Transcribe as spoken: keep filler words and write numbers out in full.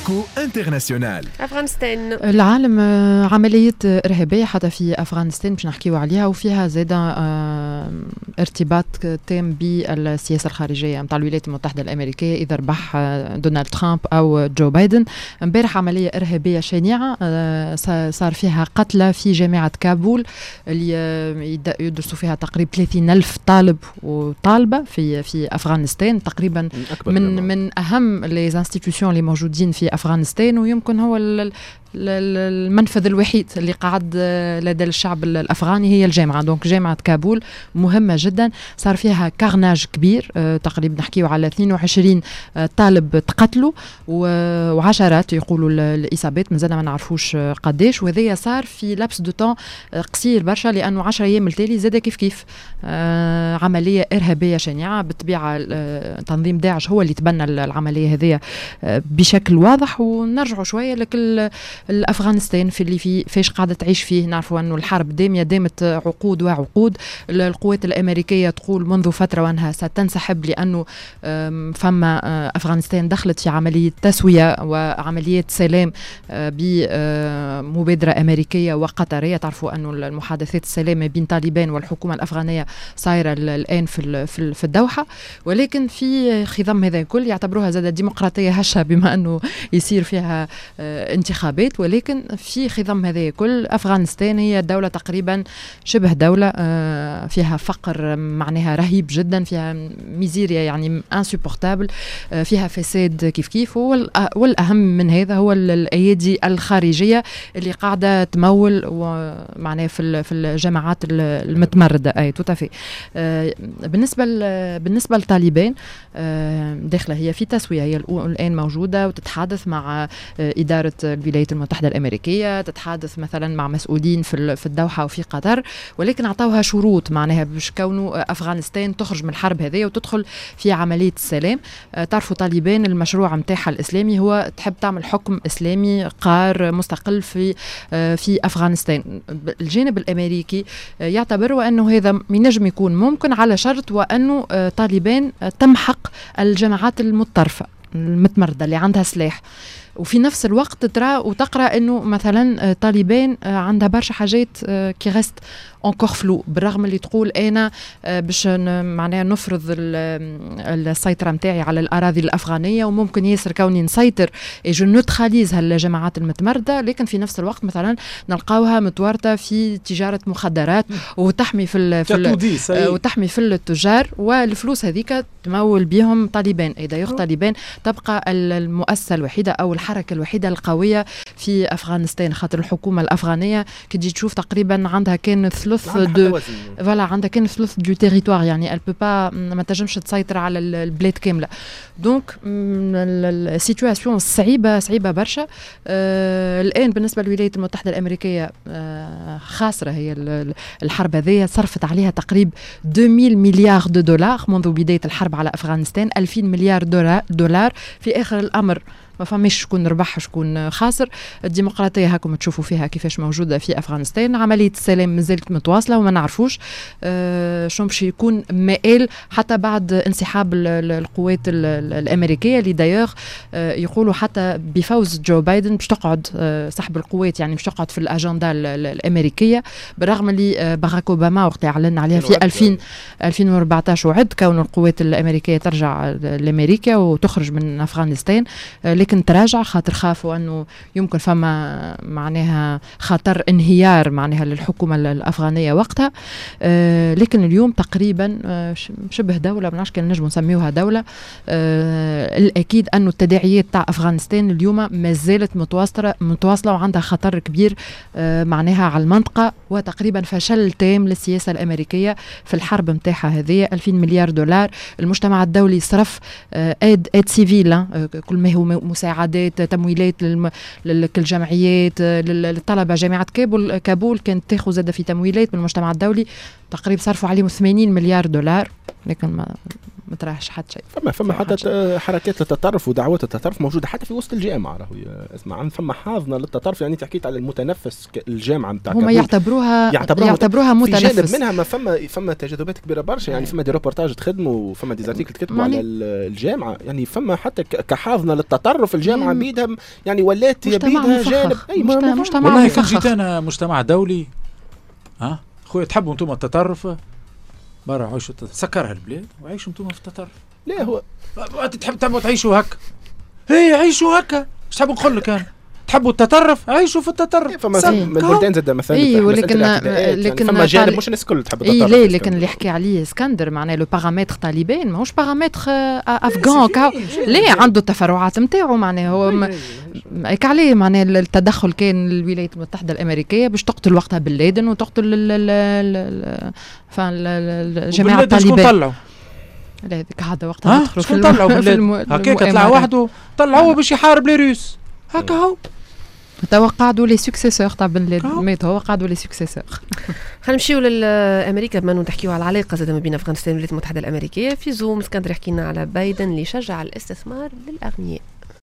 إيكو انترناسيونال. أفغانستان العالم عملية إرهابية حتى في أفغانستان باش نحكيو عليها، وفيها زيادة ارتباط تام بالسياسة الخارجية متاع الولايات المتحدة الأمريكية إذا ربح دونالد ترامب أو جو بايدن. امبارح عملية إرهابية شنيعة صار فيها قتلى في جامعة كابول اللي يدرسوا فيها تقريبا ثلاثين ألف طالب وطالبة في في أفغانستان، تقريبا من من أهم لي انستيتيوشن اللي موجودين في أفغانستان، ويمكن هو المنفذ الوحيد اللي قاعد لدى الشعب الأفغاني هي الجامعة. دونك جامعة كابول مهمة جدا، صار فيها كارناج كبير، تقريبا نحكيو على اثنين وعشرين طالب تقتلوا وعشرات يقولوا الإصابات مازلنا ما نعرفوش قديش، وهذا صار في لابس دو طون قصير برشا، لأنه عشرة أيام التالي زاد كيف كيف عملية إرهابية شنيعة. بالطبيعة تنظيم داعش هو اللي تبنى العملية هذه بشكل واضح. ونرجعوا شوية لكل الأفغانستان في اللي في فيش قاعدة تعيش فيه. نعرفوا أنه الحرب دامية دامت عقود وعقود. القوات الأمريكية تقول منذ فترة وأنها ستنسحب، لأنه فما أفغانستان دخلت في عملية تسوية وعملية سلام بمبادرة أمريكية وقطرية. تعرفوا أنه المحادثات السلام بين طالبان والحكومة الأفغانية صايرة الآن في في الدوحة، ولكن في خضم هذا الكل يعتبروها زادة ديمقراطية هشة بما أنه يصير فيها انتخابات، ولكن في خضم هذه كل أفغانستان هي دولة تقريبا شبه دولة فيها فقر معناها رهيب جدا، فيها ميزيريا يعني انسوبورتابل، فيها فساد كيف كيف. والأهم من هذا هو الأيادي الخارجية اللي قاعدة تمول معناها في في الجماعات المتمردة. أي توتافي. بالنسبة بالنسبة للطالبان داخلة هي في تسوية، هي الآن موجودة وتتحدث مع إدارة الولايات المتحدة الأمريكية، تتحدث مثلا مع مسؤولين في في الدوحة وفي قطر، ولكن أعطوها شروط معناها باش كونوا أفغانستان تخرج من الحرب هذه وتدخل في عملية السلام. تعرفوا طالبان المشروع متاعها الإسلامي هو تحب تعمل حكم إسلامي قار مستقل في في أفغانستان. الجانب الأمريكي يعتبر أنه هذا ينجم يكون ممكن على شرط وأنه طالبان تمحق الجماعات المتطرفة المتمردة اللي عندها سلاح. وفي نفس الوقت ترى وتقرأ أنه مثلا طالبان عندها برشا حاجات كي غست encore flou، بالرغم اللي تقول أنا باش معناها نفرض السيطرة متاعي على الأراضي الأفغانية وممكن ياسر كوني نسيطر جو نوتراليز هالجماعات المتمردة، لكن في نفس الوقت مثلا نلقاوها متورطة في تجارة مخدرات وتحمي في, في وتحمي في التجار، والفلوس هذيك تمول بهم طالبان. إذا يخ طالبان تبقى المؤسسة الوحيدة أو الحركة الوحيدة القوية في أفغانستان، خاطر الحكومة الأفغانية كي تجي تشوف تقريبا عندها كان ثلث دو فوالا عندها كان ثلث دو تيريتوار، يعني ال بو با ما تنجمش تسيطر على البلاد كامله. دونك السيتواسيون صعيبه صعيبه برشا. آه الان بالنسبه للولايات المتحده الامريكيه آه خاسره هي الحرب هذه، صرفت عليها تقريبا اثنين مليار دو دولار منذ بدايه الحرب على افغانستان، ألفين مليار دولار. في اخر الامر ما فماش شكون ربح شكون خاسر. الديمقراطية هاكم تشوفوا فيها كيفاش موجودة في أفغانستان. عملية السلام مازالت متواصلة وما نعرفوش آه شو باش يكون مائل حتى بعد انسحاب القوات الأمريكية اللي دايوغ آه يقولوا حتى بفوز جو بايدن باش تقعد آه سحب القوات، يعني باش تقعد في الأجندة الأمريكية، بالرغم اللي آه باراك أوباما وقت أعلن عليها في ألفين وأربعطاش وعد كون القوات الأمريكية ترجع لأمريكا وتخرج من أفغانستان، آه لكن تراجع خاطر خافوا أنه يمكن فما معناها خطر انهيار معناها للحكومة الأفغانية وقتها. آه لكن اليوم تقريبا آه شبه دولة، منعش كان نجم نسميوها دولة. آه الأكيد أنه التداعيات تاع أفغانستان اليوم ما زالت متواصلة متواصلة وعندها خطر كبير آه معناها على المنطقة، وتقريبا فشل تام للسياسة الأمريكية في الحرب متاعها هذه. ألفين مليار دولار المجتمع الدولي صرف آه أيد أيد سيفيل، آه كل ما هو مساعدات تمويلات للجمعيات للطلبة. جامعة كابول كابول كانت تاخذ زادة في تمويلات من المجتمع الدولي، تقريبا صرفوا عليهم ثمانين مليار دولار، لكن ما ما تراهش حتى شيء. فما فما حتى حركات التطرف ودعوات التطرف موجوده حتى في وسط الجامعه. راهو اسمع عن فما حاضنه للتطرف، يعني تحكيت على المتنفس الجامعه نتاع هما يعتبروها يعتبروها, يعتبروها متنفس. في جانب منها ما فما فما تجاذبات كبيره برشا، يعني فما دي روبورتاج تخدموا وفما دي زارتيكل تكتبوا على الجامعه، يعني فما حتى كحاضنه للتطرف التطرف الجامعه بيدها يعني ولات هي بيدها جانب اي مجتمع مجتمع والله كان جيت انا مجتمع دولي ها خويا تحبوا انتم التطرف برا عيشوا سكرها البلاد وعيشوا انتم في التطرف. لا هو انت تحب تحبوا تعيشوا هكا هي عيشوا هكا مش تحبوا نقول لك انا تحبوا التطرف عيشوا في التطرف. فما من البلدان زاد مثلا اي ولكن لكن فما جانب مش الناس الكل تحب التطرف. اي لا لكن اللي يحكي عليه اسكندر معناه لو بارامتر طالبان ماهوش بارامتر افغان كاو لا عنده التفرعات نتاعو معناه هو هيك عليه معناه التدخل كان الولايات المتحده الامريكيه باش تقتل وقتها بن لادن وتقتل الجماعه الطالبان. لا هذيك عاده وقتها تدخلوا في طلعوا هكاك طلع وحده طلعوه باش يحارب لي روس هكا هو توا قعدوا لي سكسيسور تاع بن لادن مات هو قعدوا لي سكسيسور. خلينا نمشيو لامريكا بما انه نحكيو على العلاقه زاد ما بين افغانستان والولايات المتحده الامريكيه. في زوم اسكندر حكينا على بايدن اللي شجع الاستثمار للاغنياء.